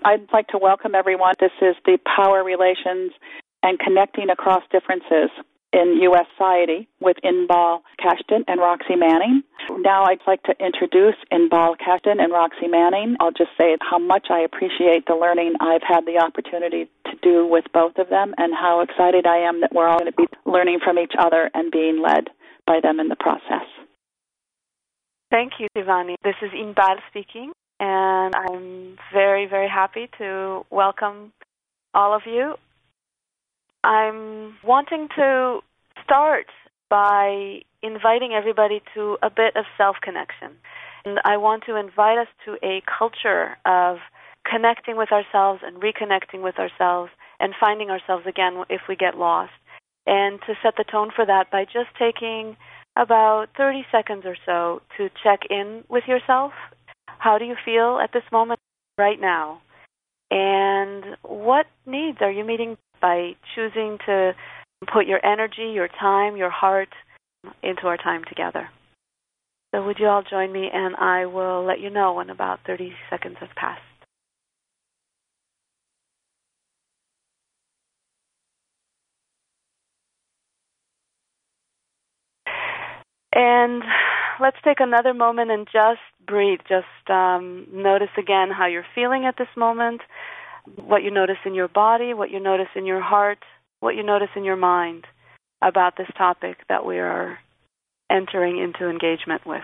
I'd like to welcome everyone. This is the Power Relations and Connecting Across Differences in U.S. Society with Inbal Cashton and Roxy Manning. Now I'd like to introduce Inbal Cashton and Roxy Manning. I'll just say how much I appreciate the learning I've had the opportunity to do with both of them and how excited I am that we're all going to be learning from each other and being led by them in the process. Thank you, Shivani. This is Inbal speaking, and I'm very, very happy to welcome all of you. I'm wanting to start by inviting everybody to a bit of self-connection. And I want to invite us to a culture of connecting with ourselves and reconnecting with ourselves and finding ourselves again if we get lost. And to set the tone for that by just taking about 30 seconds or so to check in with yourself. How do you feel at this moment right now? And what needs are you meeting by choosing to put your energy, your time, your heart into our time together? So would you all join me, and I will let you know when about 30 seconds have passed. And let's take another moment and just breathe. Just notice again how you're feeling at this moment, what you notice in your body, what you notice in your heart, what you notice in your mind about this topic that we are entering into engagement with.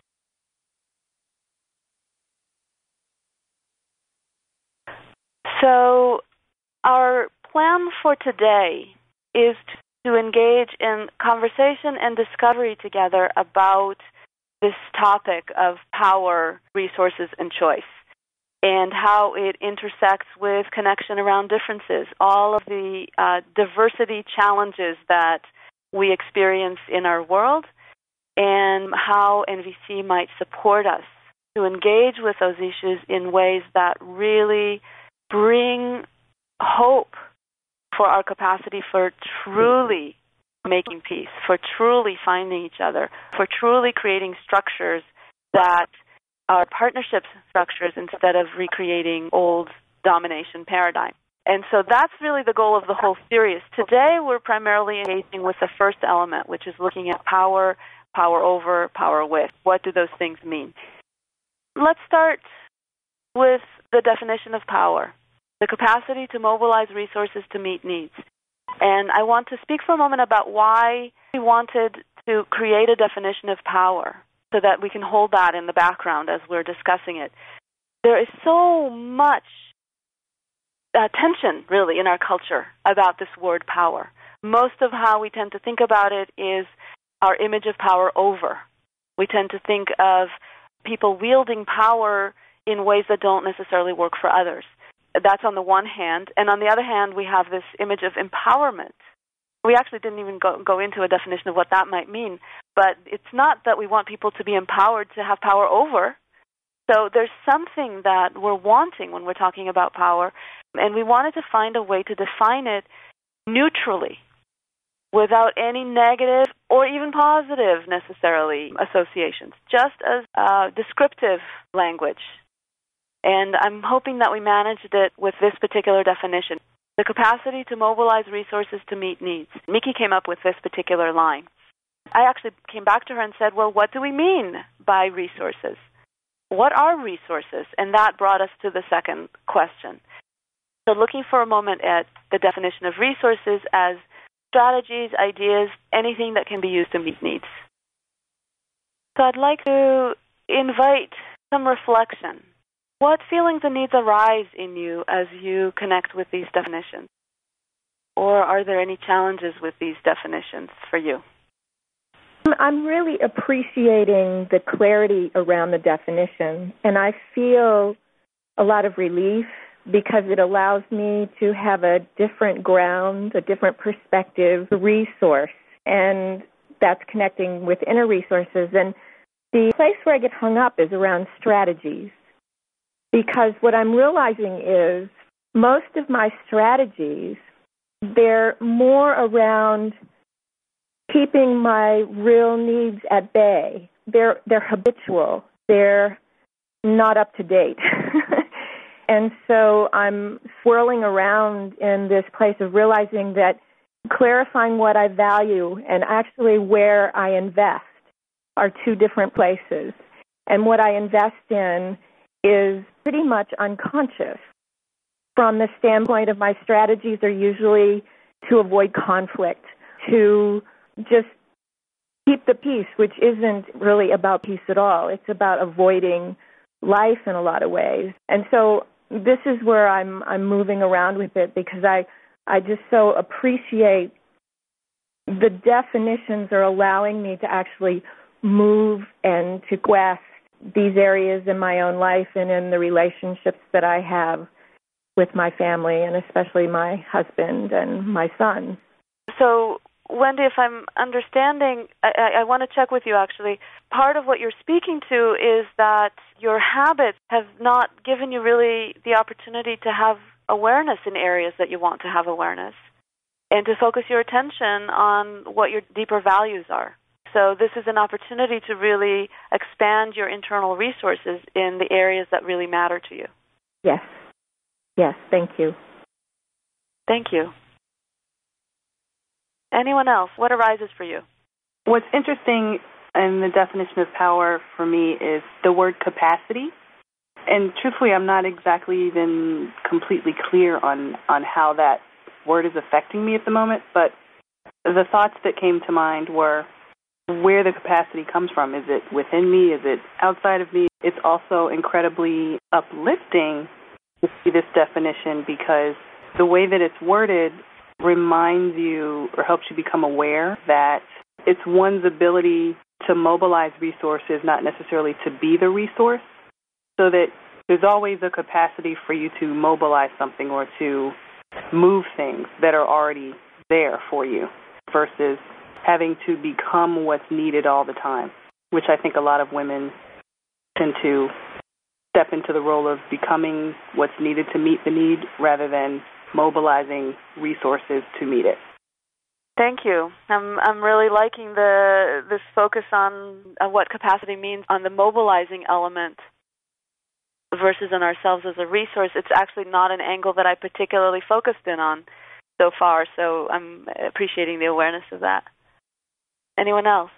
So our plan for today is to engage in conversation and discovery together about this topic of power, resources, and choice, and how it intersects with connection around differences, all of the diversity challenges that we experience in our world, and how NVC might support us to engage with those issues in ways that really bring hope for our capacity for truly making peace, for truly finding each other, for truly creating structures that are partnership structures instead of recreating old domination paradigm. And so that's really the goal of the whole series. Today we're primarily engaging with the first element, which is looking at power, power over, power with. What do those things mean? Let's start with the definition of power. The capacity to mobilize resources to meet needs. And I want to speak for a moment about why we wanted to create a definition of power so that we can hold that in the background as we're discussing it. There is so much tension, really, in our culture about this word power. Most of how we tend to think about it is our image of power over. We tend to think of people wielding power in ways that don't necessarily work for others. That's on the one hand. And on the other hand, we have this image of empowerment. We actually didn't even go into a definition of what that might mean. But it's not that we want people to be empowered to have power over. So there's something that we're wanting when we're talking about power. And we wanted to find a way to define it neutrally, without any negative or even positive, necessarily, associations, just as descriptive language. And I'm hoping that we managed it with this particular definition. The capacity to mobilize resources to meet needs. Miki came up with this particular line. I actually came back to her and said, well, what do we mean by resources? What are resources? And that brought us to the second question. So looking for a moment at the definition of resources as strategies, ideas, anything that can be used to meet needs. So I'd like to invite some reflection. What feelings and needs arise in you as you connect with these definitions? Or are there any challenges with these definitions for you? I'm really appreciating the clarity around the definition, and I feel a lot of relief because it allows me to have a different ground, a different perspective, resource, and that's connecting with inner resources. And the place where I get hung up is around strategies. Because what I'm realizing is most of my strategies, they're more around keeping my real needs at bay. They're habitual. They're not up to date. And so I'm swirling around in this place of realizing that clarifying what I value and actually where I invest are two different places. And what I invest in is pretty much unconscious. From the standpoint of my strategies are usually to avoid conflict, to just keep the peace, which isn't really about peace at all. It's about avoiding life in a lot of ways. And so this is where I'm moving around with it, because I just so appreciate the definitions are allowing me to actually move and to quest these areas in my own life and in the relationships that I have with my family, and especially my husband and my son. So, Wendy, if I'm understanding, I want to check with you actually. Part of what you're speaking to is that your habits have not given you really the opportunity to have awareness in areas that you want to have awareness, and to focus your attention on what your deeper values are. So this is an opportunity to really expand your internal resources in the areas that really matter to you. Yes. Yes, thank you. Thank you. Anyone else? What arises for you? What's interesting in the definition of power for me is the word capacity. And truthfully, I'm not exactly even completely clear on how that word is affecting me at the moment, but the thoughts that came to mind were where the capacity comes from. Is it within me? Is it outside of me? It's also incredibly uplifting to see this definition, because the way that it's worded reminds you or helps you become aware that it's one's ability to mobilize resources, not necessarily to be the resource, so that there's always a capacity for you to mobilize something or to move things that are already there for you versus having to become what's needed all the time, which I think a lot of women tend to step into the role of becoming what's needed to meet the need rather than mobilizing resources to meet it. Thank you. I'm really liking this focus on what capacity means on the mobilizing element versus on ourselves as a resource. It's actually not an angle that I particularly focused in on so far, so I'm appreciating the awareness of that. Anyone else?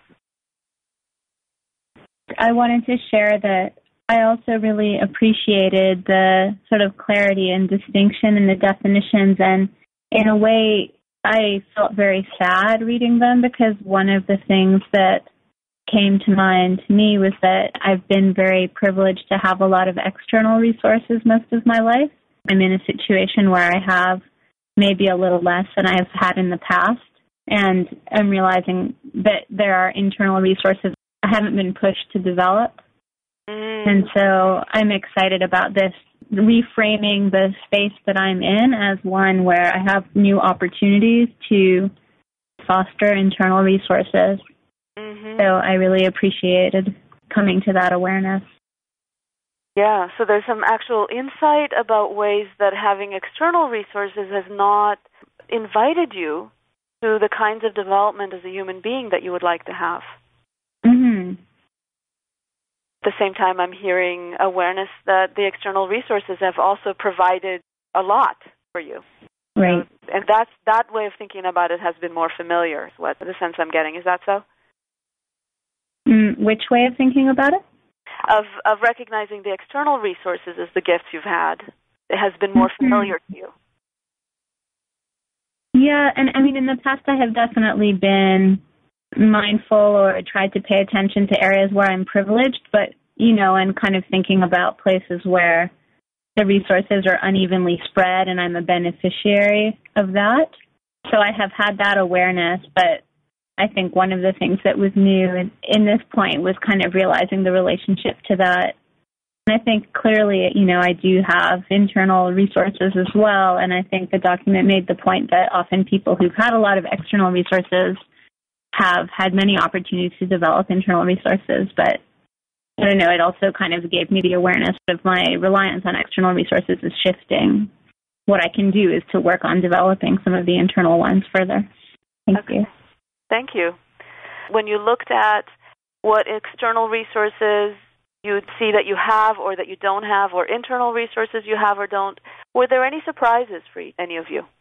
I wanted to share that I also really appreciated the sort of clarity and distinction in the definitions, and in a way I felt very sad reading them, because one of the things that came to mind to me was that I've been very privileged to have a lot of external resources most of my life. I'm in a situation where I have maybe a little less than I have had in the past, and I'm realizing that there are internal resources I haven't been pushed to develop. And so I'm excited about this, reframing the space that I'm in as one where I have new opportunities to foster internal resources. Mm-hmm. So I really appreciated coming to that awareness. Yeah, so there's some actual insight about ways that having external resources has not invited you to the kinds of development as a human being that you would like to have. Mm-hmm. At the same time, I'm hearing awareness that the external resources have also provided a lot for you. Right. And that way of thinking about it has been more familiar, is what the sense I'm getting. Is that so? Which way of thinking about it? Of recognizing the external resources as the gifts you've had. It has been more familiar to you. Yeah, and I mean, in the past I have definitely been mindful or tried to pay attention to areas where I'm privileged, but, and kind of thinking about places where the resources are unevenly spread and I'm a beneficiary of that. So I have had that awareness, but I think one of the things that was new in this point was kind of realizing the relationship to that. And I think clearly, I do have internal resources as well, and I think the document made the point that often people who've had a lot of external resources have had many opportunities to develop internal resources, but I don't know, it also kind of gave me the awareness of my reliance on external resources is shifting. What I can do is to work on developing some of the internal ones further. Thank you. Thank you. When you looked at what external resources you would see that you have or that you don't have, or internal resources you have or don't. Were there any surprises for any of you?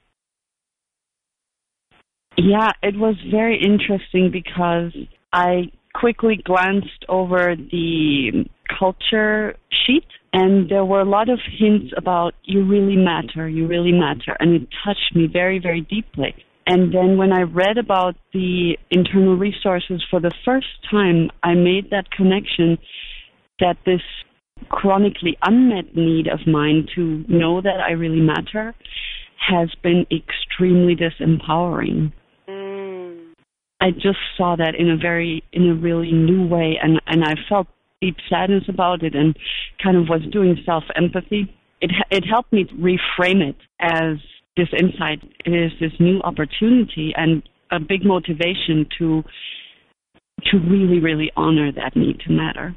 Yeah, it was very interesting because I quickly glanced over the culture sheet, and there were a lot of hints about you really matter, and it touched me very, very deeply. And then when I read about the internal resources for the first time, I made that connection that this chronically unmet need of mine to know that I really matter has been extremely disempowering. I just saw that in a really new way, and I felt deep sadness about it and kind of was doing self-empathy. It helped me reframe it as this insight is this new opportunity and a big motivation to really, really honor that need to matter.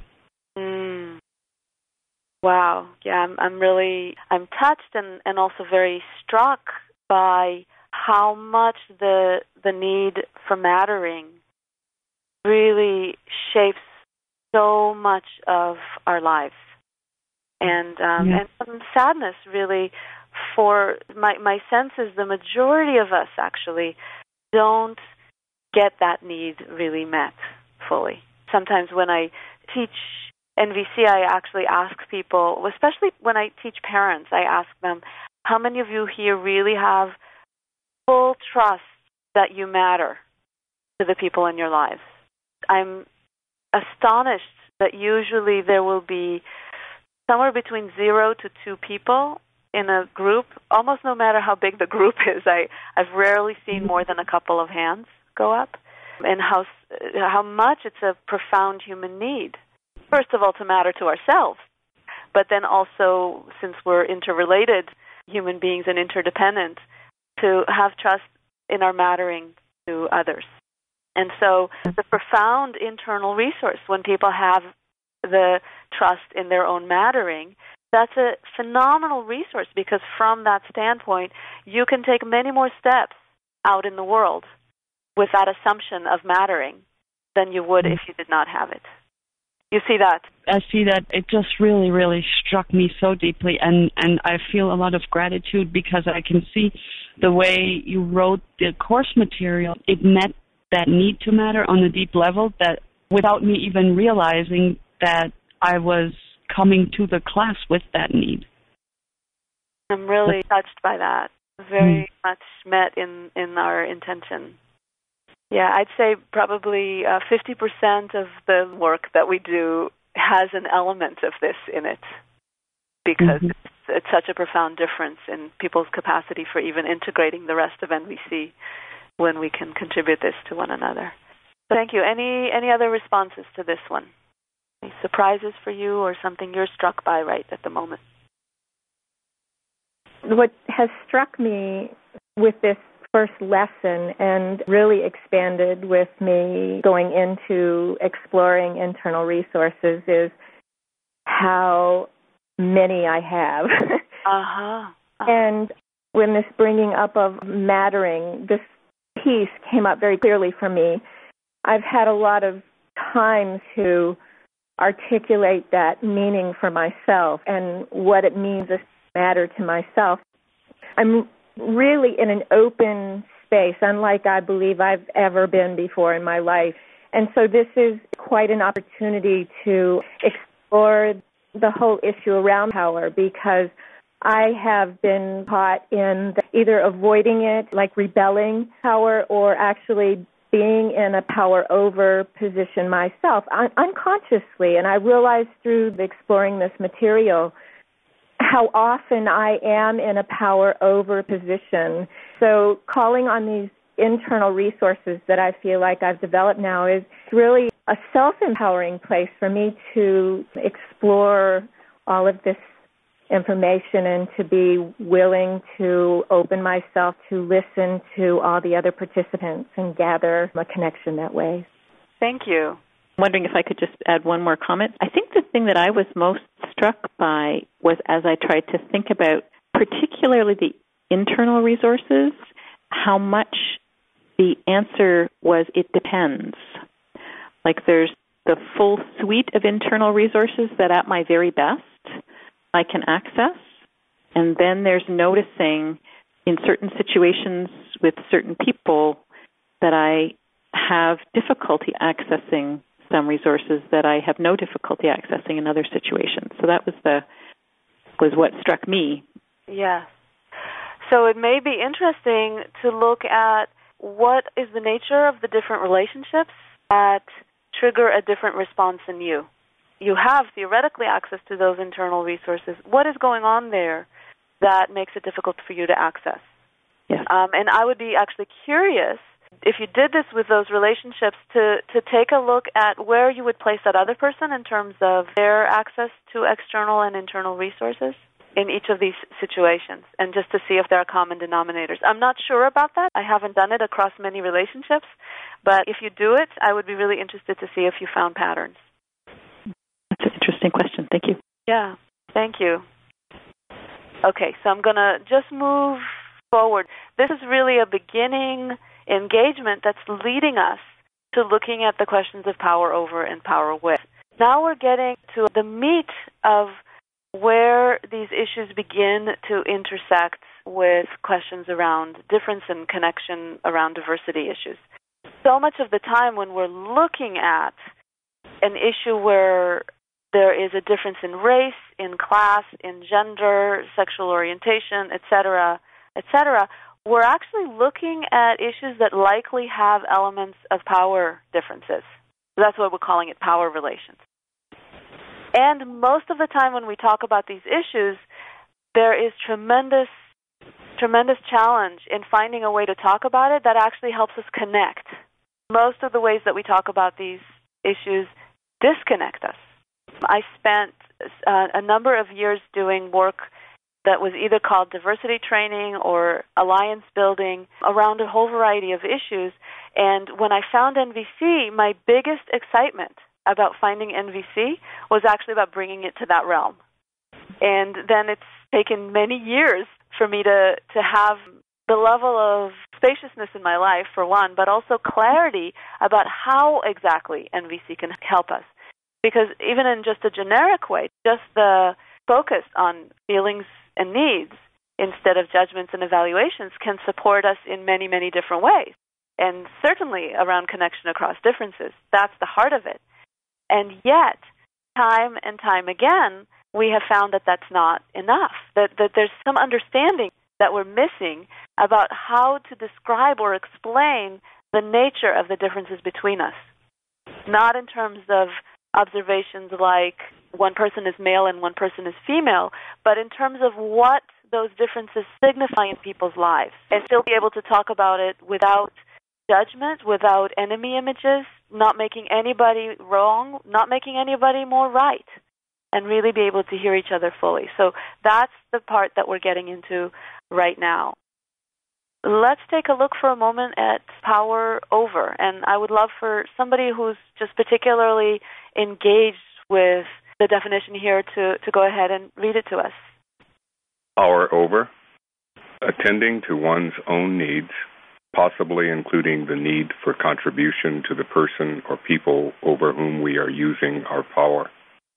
Wow. Yeah, I'm touched and also very struck by how much the need for mattering really shapes so much of our lives. And some sadness, really, for my sense is the majority of us actually don't get that need really met fully. Sometimes when I teach NVC, I actually ask people, especially when I teach parents, I ask them, how many of you here really have full trust that you matter to the people in your lives? I'm astonished that usually there will be somewhere between 0 to 2 people in a group, almost no matter how big the group is. I've rarely seen more than a couple of hands go up, and how much it's a profound human need. First of all, to matter to ourselves, but then also, since we're interrelated human beings and interdependent, to have trust in our mattering to others. And so the profound internal resource, when people have the trust in their own mattering, that's a phenomenal resource, because from that standpoint, you can take many more steps out in the world with that assumption of mattering than you would if you did not have it. You see that? I see that. It just really, really struck me so deeply, and I feel a lot of gratitude because I can see the way you wrote the course material. It met that need to matter on a deep level, that without me even realizing that I was coming to the class with that need. I'm really touched by that. Very much met in our intention. Yeah, I'd say probably 50% of the work that we do has an element of this in it, because it's such a profound difference in people's capacity for even integrating the rest of NVC when we can contribute this to one another. So thank you. Any other responses to this one? Any surprises for you or something you're struck by right at the moment? What has struck me with this first lesson and really expanded with me going into exploring internal resources is how many I have. And when this bringing up of mattering, this piece came up very clearly for me. I've had a lot of time to articulate that meaning for myself and what it means to matter to myself. I'm really in an open space, unlike I believe I've ever been before in my life. And so this is quite an opportunity to explore the whole issue around power, because I have been caught in either avoiding it, like rebelling power, or actually being in a power over position myself unconsciously. And I realized through exploring this material how often I am in a power over position. So calling on these internal resources that I feel like I've developed now is really a self-empowering place for me to explore all of this information and to be willing to open myself to listen to all the other participants and gather a connection that way. Thank you. I'm wondering if I could just add one more comment. I think the thing that I was most struck by was, as I tried to think about particularly the internal resources, how much the answer was it depends. Like there's the full suite of internal resources that at my very best I can access. And then there's noticing in certain situations with certain people that I have difficulty accessing some resources that I have no difficulty accessing in other situations. So that was what struck me. Yes. So it may be interesting to look at what is the nature of the different relationships that trigger a different response in you. You have theoretically access to those internal resources. What is going on there that makes it difficult for you to access? Yes. And I would be actually curious, if you did this with those relationships, to take a look at where you would place that other person in terms of their access to external and internal resources in each of these situations, and just to see if there are common denominators. I'm not sure about that. I haven't done it across many relationships, but if you do it, I would be really interested to see if you found patterns. That's an interesting question. Thank you. Yeah, thank you. Okay, so I'm going to just move forward. This is really a beginning engagement that's leading us to looking at the questions of power over and power with. Now we're getting to the meat of where these issues begin to intersect with questions around difference and connection around diversity issues. So much of the time when we're looking at an issue where there is a difference in race, in class, in gender, sexual orientation, etc., we're actually looking at issues that likely have elements of power differences. That's why we're calling it power relations. And most of the time when we talk about these issues, there is tremendous challenge in finding a way to talk about it that actually helps us connect. Most of the ways that we talk about these issues disconnect us. I spent a number of years doing work that was either called diversity training or alliance building around a whole variety of issues. And when I found NVC, my biggest excitement about finding NVC was actually about bringing it to that realm. And then it's taken many years for me to have the level of spaciousness in my life, for one, but also clarity about how exactly NVC can help us. Because even in just a generic way, just the focus on feelings and needs instead of judgments and evaluations can support us in many, many different ways. And certainly around connection across differences. That's the heart of it. And yet, time and time again, we have found that that's not enough, that there's some understanding that we're missing about how to describe or explain the nature of the differences between us. Not in terms of observations like one person is male and one person is female, but in terms of what those differences signify in people's lives, and still be able to talk about it without judgment, without enemy images, not making anybody wrong, not making anybody more right, and really be able to hear each other fully. So that's the part that we're getting into right now. Let's take a look for a moment at power over, and I would love for somebody who's just particularly engaged with the definition here to go ahead and read it to us. Power over, attending to one's own needs, possibly including the need for contribution to the person or people over whom we are using our power.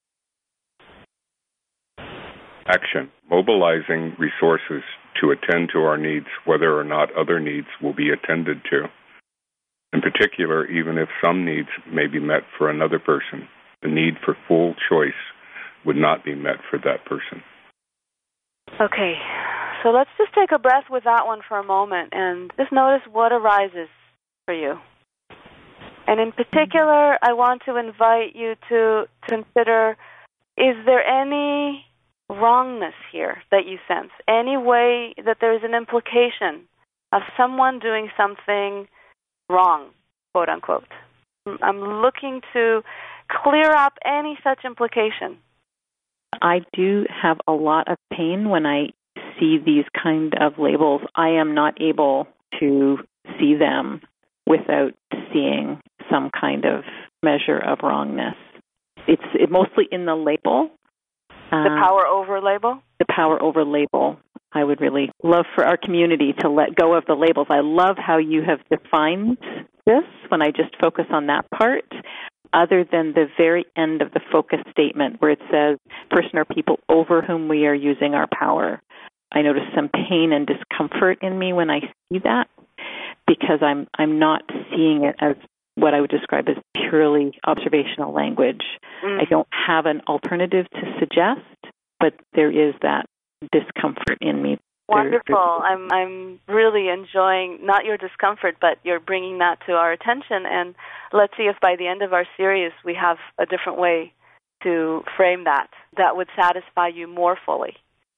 Action, mobilizing resources to attend to our needs, whether or not other needs will be attended to. In particular, even if some needs may be met for another person, the need for full choice would not be met for that person. Okay, so let's just take a breath with that one for a moment and just notice what arises for you. And in particular, I want to invite you to consider, is there any wrongness here that you sense? Any way that there's an implication of someone doing something wrong, quote unquote? I'm looking to clear up any such implication. I do have a lot of pain when I see these kind of labels. I am not able to see them without seeing some kind of measure of wrongness. It's mostly in the label. The power over label? The power over label. I would really love for our community to let go of the labels. I love how you have defined this when I just focus on that part. other than the very end of the focus statement where it says, person or people over whom we are using our power. I notice some pain and discomfort in me when I see that because I'm not seeing it as what I would describe as purely observational language. I don't have an alternative to suggest, but there is that discomfort in me. Wonderful. I'm really enjoying not your discomfort, but you're bringing that to our attention. And let's see if by the end of our series we have a different way to frame that would satisfy you more fully.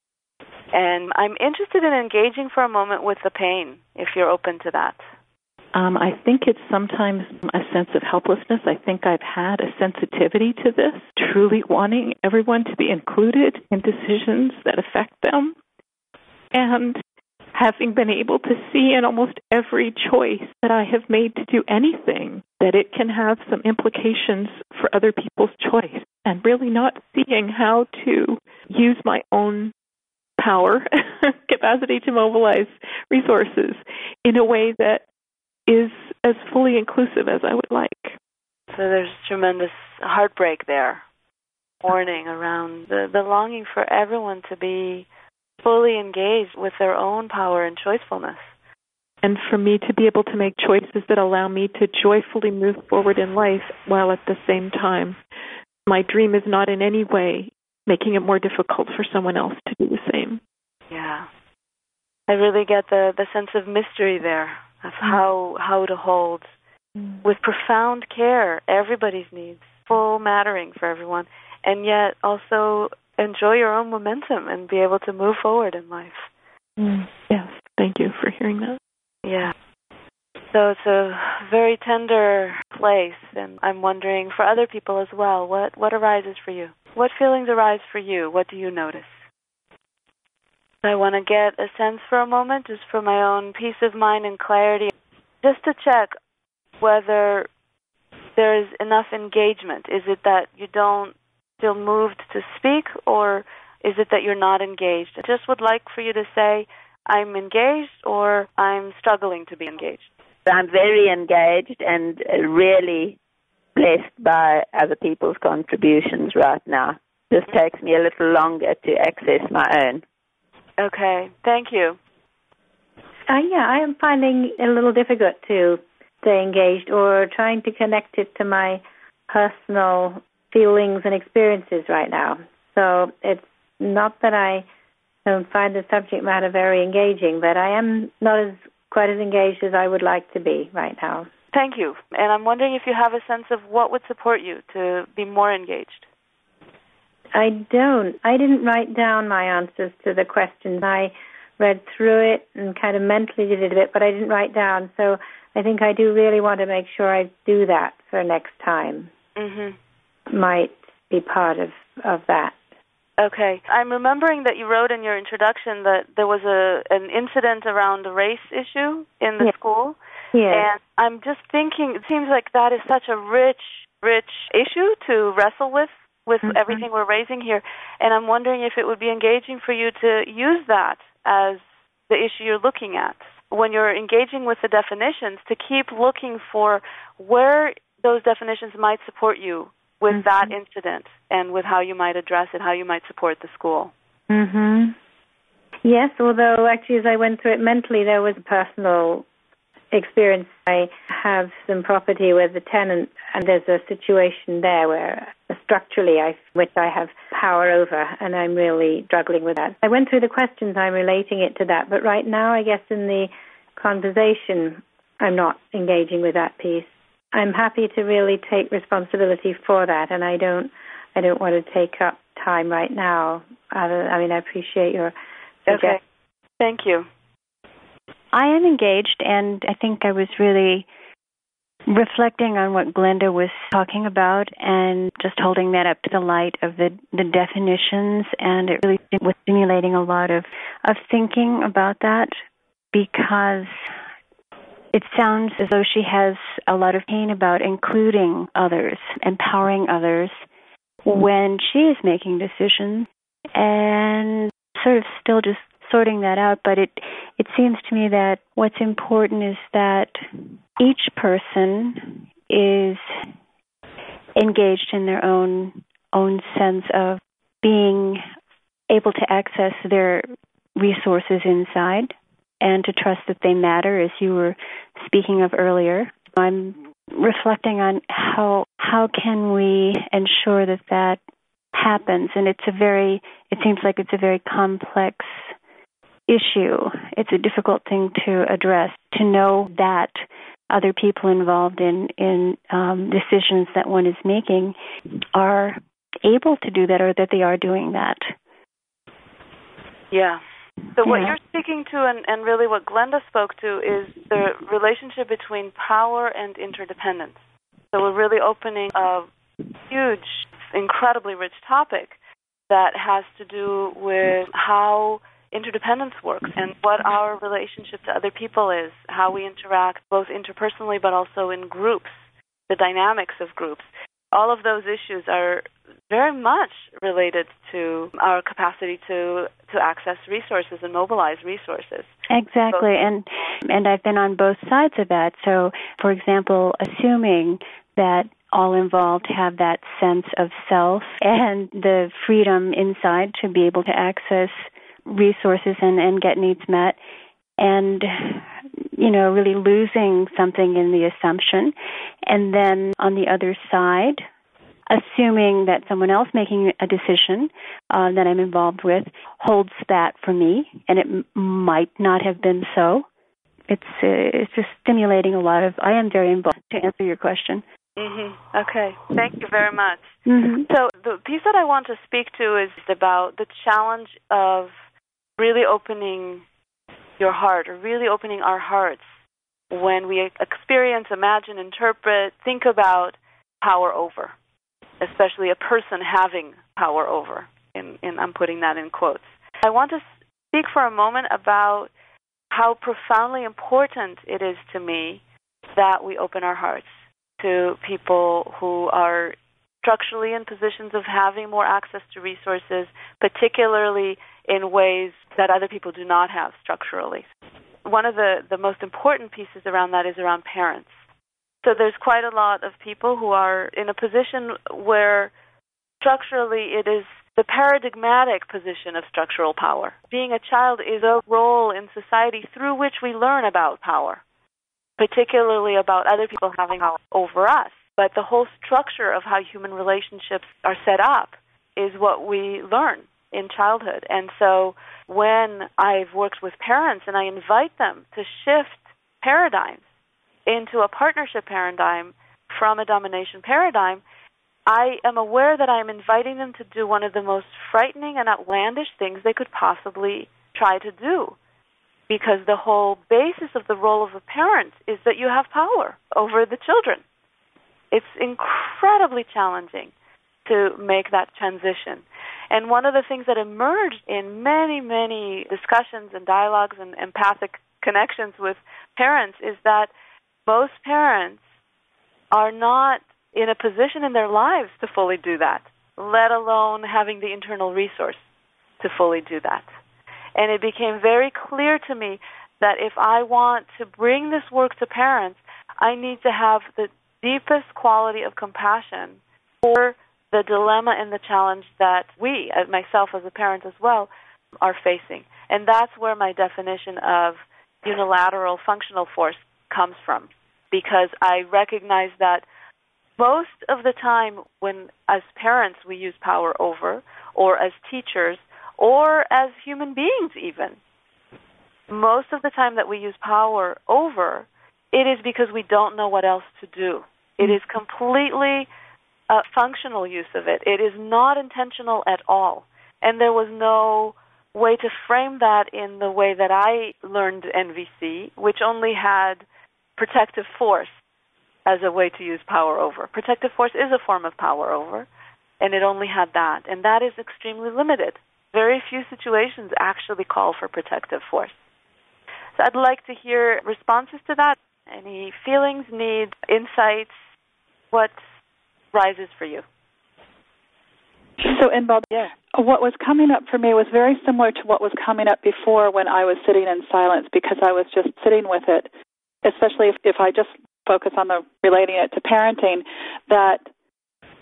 And I'm interested in engaging for a moment with the pain, if you're open to that. I think it's sometimes a sense of helplessness. I think I've had a sensitivity to this, truly wanting everyone to be included in decisions that affect them. And having been able to see in almost every choice that I have made to do anything, that it can have some implications for other people's choice, and really not seeing how to use my own power, capacity to mobilize resources in a way that is as fully inclusive as I would like. So there's tremendous heartbreak there, mourning around the longing for everyone to be fully engaged with their own power and choicefulness. And for me to be able to make choices that allow me to joyfully move forward in life while at the same time my dream is not in any way making it more difficult for someone else to do the same. Yeah. I really get the sense of mystery there, of how to hold with profound care everybody's needs, full mattering for everyone, and yet also enjoy your own momentum and be able to move forward in life. Yes, thank you for hearing that. Yeah. So it's a very tender place, and I'm wondering for other people as well, what arises for you? What feelings arise for you? What do you notice? I want to get a sense for a moment, just for my own peace of mind and clarity, just to check whether there is enough engagement. Is it that you don't feel moved to speak, or is it that you're not engaged? I just would like for you to say, I'm engaged, or I'm struggling to be engaged. I'm very engaged and really blessed by other people's contributions right now. Just takes me a little longer to access my own. Okay, thank you. I am finding it a little difficult to stay engaged or trying to connect it to my personal feelings and experiences right now. So it's not that I don't find the subject matter very engaging, but I am not quite as engaged as I would like to be right now. Thank you. And I'm wondering if you have a sense of what would support you to be more engaged. I don't. I didn't write down my answers to the questions. I read through it and kind of mentally did it a bit, but I didn't write down. So I think I do really want to make sure I do that for next time. Might be part of that. Okay. I'm remembering that you wrote in your introduction that there was an incident around a race issue in the school. Yeah. And I'm just thinking, it seems like that is such a rich issue to wrestle with everything we're raising here. And I'm wondering if it would be engaging for you to use that as the issue you're looking at. When you're engaging with the definitions, to keep looking for where those definitions might support you with that incident and with how you might address it, how you might support the school. Yes, although actually as I went through it mentally, there was a personal experience. I have some property with the tenant, and there's a situation there where structurally which I have power over, and I'm really struggling with that. I went through the questions, I'm relating it to that, but right now I guess in the conversation I'm not engaging with that piece. I'm happy to really take responsibility for that, and I don't want to take up time right now. I appreciate your suggestion. Okay. Thank you. I am engaged, and I think I was really reflecting on what Glenda was talking about and just holding that up to the light of the definitions, and it really was stimulating a lot of thinking about that, because it sounds as though she has a lot of pain about including others, empowering others when she is making decisions, and sort of still just sorting that out. But it seems to me that what's important is that each person is engaged in their own sense of being able to access their resources inside and to trust that they matter, as you were speaking of earlier. I'm reflecting on how can we ensure that happens, and it seems like it's a very complex issue. It's a difficult thing to address, to know that other people involved in decisions that one is making are able to do that, or that they are doing that. Yeah. So what you're speaking to, and really what Glenda spoke to, is the relationship between power and interdependence. So we're really opening a huge, incredibly rich topic that has to do with how interdependence works and what our relationship to other people is, how we interact both interpersonally but also in groups, the dynamics of groups. All of those issues are very much related to our capacity to access resources and mobilize resources. Exactly, and I've been on both sides of that. So, for example, assuming that all involved have that sense of self and the freedom inside to be able to access resources and get needs met, and really losing something in the assumption. And then on the other side, assuming that someone else making a decision that I'm involved with holds that for me, and it might not have been so. It's just stimulating a lot of. I am very involved, to answer your question. Mm-hmm. Okay, thank you very much. Mm-hmm. So the piece that I want to speak to is about the challenge of really opening your heart, or really opening our hearts when we experience, imagine, interpret, think about power over, especially a person having power over, and I'm putting that in quotes. I want to speak for a moment about how profoundly important it is to me that we open our hearts to people who are structurally in positions of having more access to resources, particularly in ways that other people do not have structurally. One of the most important pieces around that is around parents. So there's quite a lot of people who are in a position where structurally it is the paradigmatic position of structural power. Being a child is a role in society through which we learn about power, particularly about other people having power over us. But the whole structure of how human relationships are set up is what we learn in childhood. And so when I've worked with parents and I invite them to shift paradigms into a partnership paradigm from a domination paradigm, I am aware that I am inviting them to do one of the most frightening and outlandish things they could possibly try to do. Because the whole basis of the role of a parent is that you have power over the children. It's incredibly challenging to make that transition. And one of the things that emerged in many, many discussions and dialogues and empathic connections with parents is that most parents are not in a position in their lives to fully do that, let alone having the internal resource to fully do that. And it became very clear to me that if I want to bring this work to parents, I need to have the deepest quality of compassion for the dilemma and the challenge that we, myself as a parent as well, are facing. And that's where my definition of unilateral functional force comes from, because I recognize that most of the time when, as parents, we use power over, or as teachers, or as human beings even, most of the time that we use power over, it is because we don't know what else to do. It is completely a functional use of it. It is not intentional at all. And there was no way to frame that in the way that I learned NVC, which only had protective force as a way to use power over. Protective force is a form of power over, and it only had that. And that is extremely limited. Very few situations actually call for protective force. So I'd like to hear responses to that. Any feelings, needs, insights? What rises for you? So, Inbal, what was coming up for me was very similar to what was coming up before when I was sitting in silence, because I was just sitting with it, especially if I just focus on relating it to parenting, that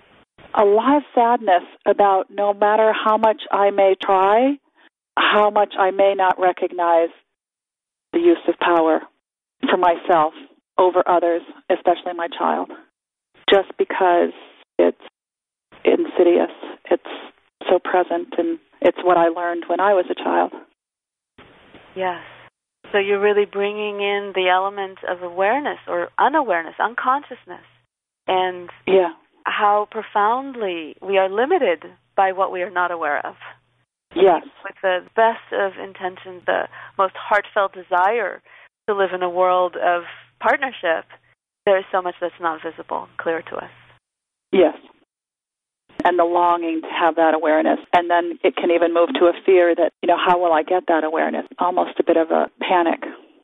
a lot of sadness about no matter how much I may try, how much I may not recognize the use of power for myself over others, especially my child, just because it's insidious. It's so present, and it's what I learned when I was a child. Yes. So you're really bringing in the element of awareness or unawareness, unconsciousness, and how profoundly we are limited by what we are not aware of. Yes. With the best of intentions, the most heartfelt desire to live in a world of partnership, there is so much that's not visible, clear to us. Yes. And the longing to have that awareness. And then it can even move to a fear that, how will I get that awareness? Almost a bit of a panic.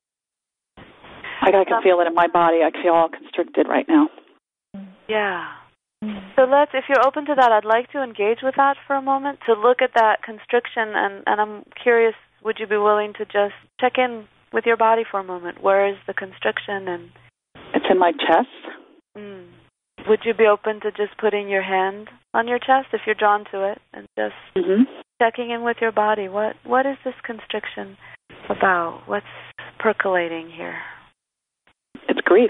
I can feel it in my body. I feel all constricted right now. Yeah. So if you're open to that, I'd like to engage with that for a moment, to look at that constriction, and I'm curious, would you be willing to just check in with your body for a moment? Where is the constriction? And it's in my chest. Would you be open to just putting your hand on your chest if you're drawn to it, and just checking in with your body? What is this constriction about? What's percolating here? It's grief.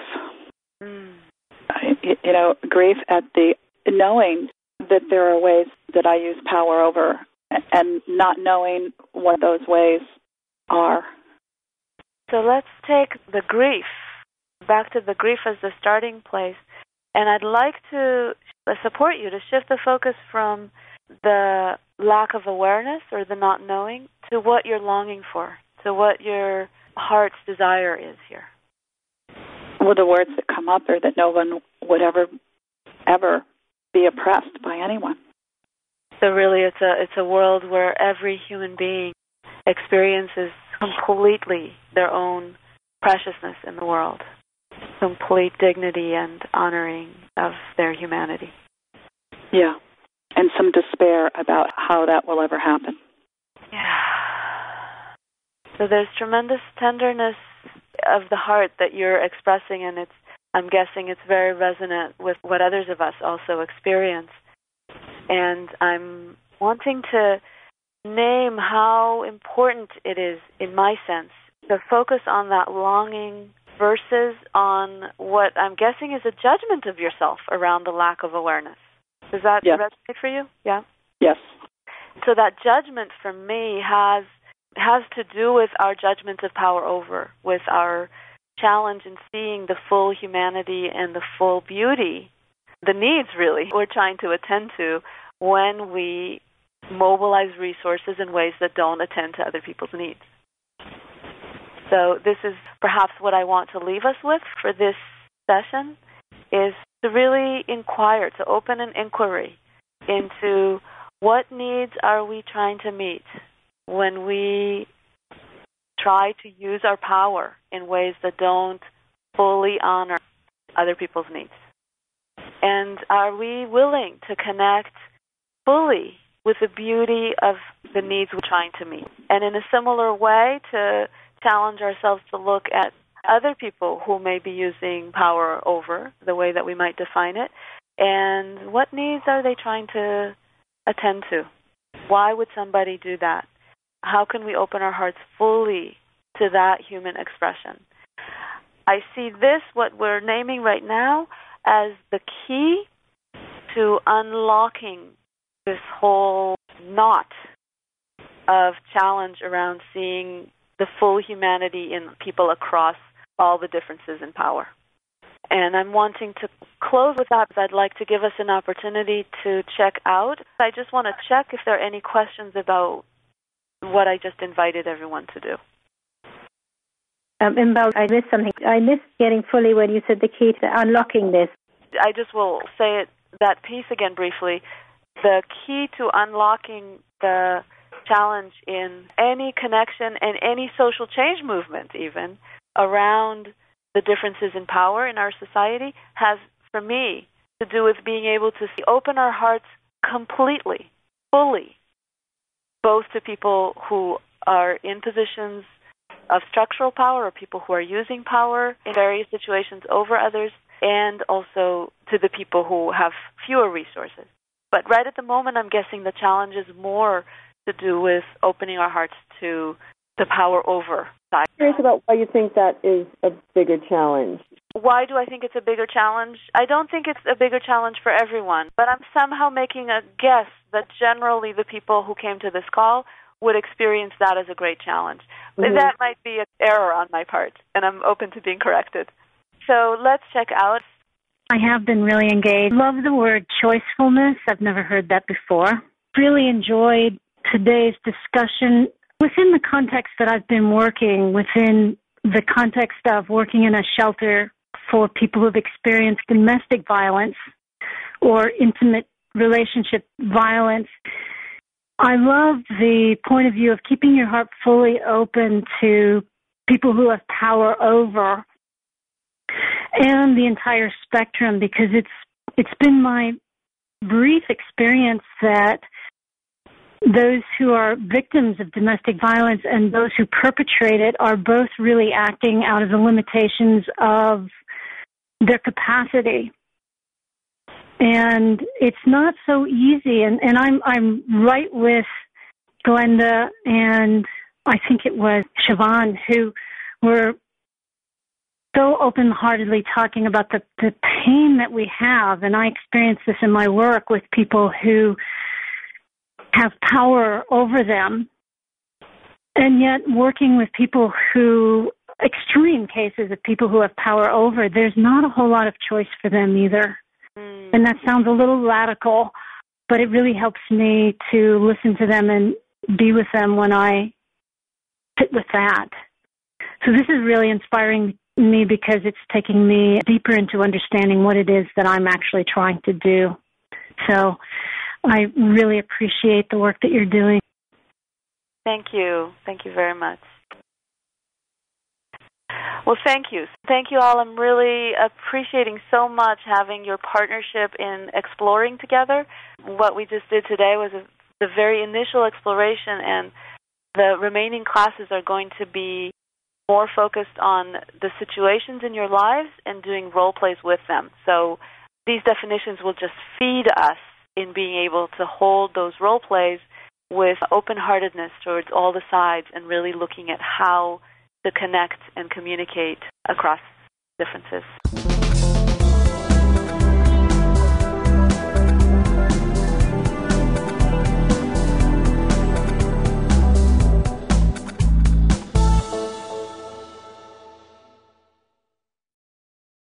Grief at the knowing that there are ways that I use power over, and not knowing what those ways are. So let's take the grief, back to the grief as the starting place, and I'd like to support you to shift the focus from the lack of awareness or the not knowing to what you're longing for, to what your heart's desire is here. Well, the words that come up are that no one would ever be oppressed by anyone. So really it's a world where every human being experiences completely their own preciousness in the world, complete dignity and honoring of their humanity. Yeah, and some despair about how that will ever happen. Yeah. So there's tremendous tenderness of the heart that you're expressing, and I'm guessing it's very resonant with what others of us also experience. And I'm wanting to name how important it is, in my sense, to focus on that longing versus on what I'm guessing is a judgment of yourself around the lack of awareness. Does that resonate for you? Yeah? Yes. So that judgment for me has to do with our judgment of power over, with our challenge in seeing the full humanity and the full beauty, the needs really we're trying to attend to when we mobilize resources in ways that don't attend to other people's needs. So this is perhaps what I want to leave us with for this session, is to really inquire, to open an inquiry into what needs are we trying to meet when we try to use our power in ways that don't fully honor other people's needs. And are we willing to connect fully with the beauty of the needs we're trying to meet? And in a similar way, to challenge ourselves to look at other people who may be using power over, the way that we might define it, and what needs are they trying to attend to? Why would somebody do that? How can we open our hearts fully to that human expression? I see this, what we're naming right now, as the key to unlocking this whole knot of challenge around seeing the full humanity in people across all the differences in power. And I'm wanting to close with that, because I'd like to give us an opportunity to check out. I just want to check if there are any questions about what I just invited everyone to do. Imbal, I missed something. I missed getting fully when you said the key to unlocking this. I just will say that piece again briefly. The key to unlocking the challenge in any connection and any social change movement even around the differences in power in our society has, for me, to do with being able to open our hearts completely, fully, both to people who are in positions of structural power or people who are using power in various situations over others, and also to the people who have fewer resources. But right at the moment, I'm guessing the challenge is more to do with opening our hearts to the power over side. I'm curious about why you think that is a bigger challenge. Why do I think it's a bigger challenge? I don't think it's a bigger challenge for everyone, but I'm somehow making a guess that generally the people who came to this call would experience that as a great challenge. Mm-hmm. That might be an error on my part, and I'm open to being corrected. So let's check out. I have been really engaged. Love the word choicefulness. I've never heard that before. Really enjoyed today's discussion within the context that I've been working, within the context of working in a shelter for people who've experienced domestic violence or intimate relationship violence. I love the point of view of keeping your heart fully open to people who have power over and the entire spectrum, because it's been my brief experience that those who are victims of domestic violence and those who perpetrate it are both really acting out of the limitations of their capacity. And it's not so easy. And I'm right with Glenda and I think it was Siobhan who were so open-heartedly talking about the pain that we have. And I experience this in my work with people who have power over them, and yet working with people who, extreme cases of people who have power over, there's not a whole lot of choice for them either. And that sounds a little radical, but it really helps me to listen to them and be with them when I sit with that. So this is really inspiring me because it's taking me deeper into understanding what it is that I'm actually trying to do. So I really appreciate the work that you're doing. Thank you. Thank you very much. Well, thank you. Thank you all. I'm really appreciating so much having your partnership in exploring together. What we just did today was the very initial exploration, and the remaining classes are going to be more focused on the situations in your lives and doing role plays with them. So these definitions will just feed us in being able to hold those role plays with open-heartedness towards all the sides and really looking at how to connect and communicate across differences.